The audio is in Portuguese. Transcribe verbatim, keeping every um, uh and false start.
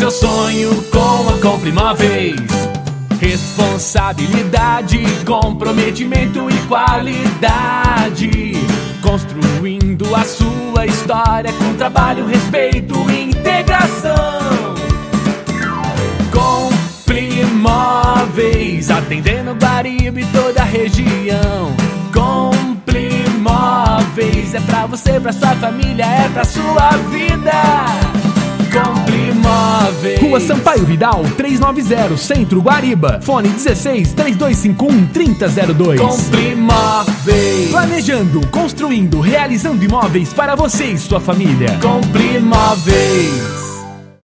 seu sonho com a Compre Móveis. Responsabilidade, comprometimento e qualidade, construindo a sua história com trabalho, respeito e integração. Compre Móveis, atendendo Guariba e toda a região. Compre Móveis, é pra você, pra sua família, é pra sua vida. Compre Móveis. Rua Sampaio Vidal, trezentos e noventa, Centro, Guariba. Fone dezesseis, trinta e dois cinquenta e um, trinta zero dois. Compre Móveis. Planejando, construindo, realizando imóveis para você e sua família. Compre Móveis.